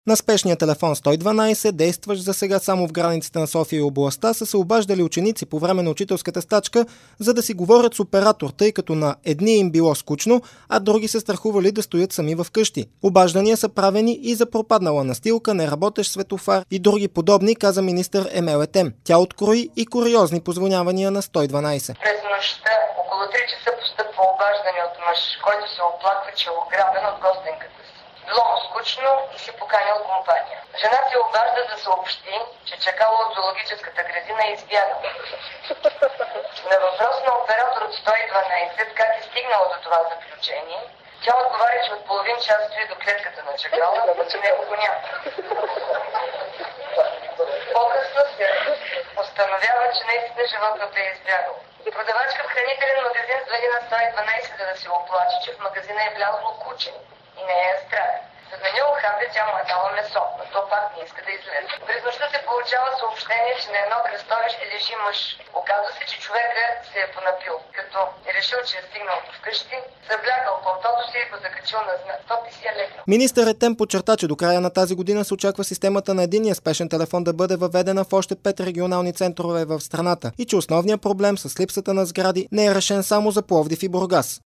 На спешния телефон 112, действащ за сега само в границите на София и областта, са се обаждали ученици по време на учителската стачка, за да си говорят с оператор, тъй като на едни им било скучно, а други се страхували да стоят сами в къщи. Обаждания са правени и за пропаднала настилка, неработещ светофар и други подобни, каза министър Емел Етем. Тя открои и куриозни позвънявания на 112. През нощта около 3 часа постъпва обаждане от мъж, който се оплаква, че е ограбен от гостенката си. Било му скучно и си поканял компания. Жена се обажда да съобщи, че чакала от зоологическата градина и избягала. На въпрос на оператор от 112 как е стигнала до това заключение, тя отговаря, че от половин час стои до клетката на чакала, но него го няма. По-късно се установява, че наистина животното е избягало. Продавачка в хранителен магазин звъни на 112, за да се оплаче, че в магазина е влязло куче и не е страда. За да не ухапе, тя му е дала месо, но то пак не иска да излезе. През нощта се получава съобщение, че на едно кръстовище лежи мъж. Оказва се, че човека се е понапил, като е решил, че е стигнал вкъщи, заблякал пълтото си и го закачил на знак и си е лекал. Министър Етем подчерта, че до края на тази година се очаква системата на единния спешен телефон да бъде въведена в още 5 регионални центрове в страната и че основният проблем с липсата на сгради не е решен само за Пловдив и Бургас.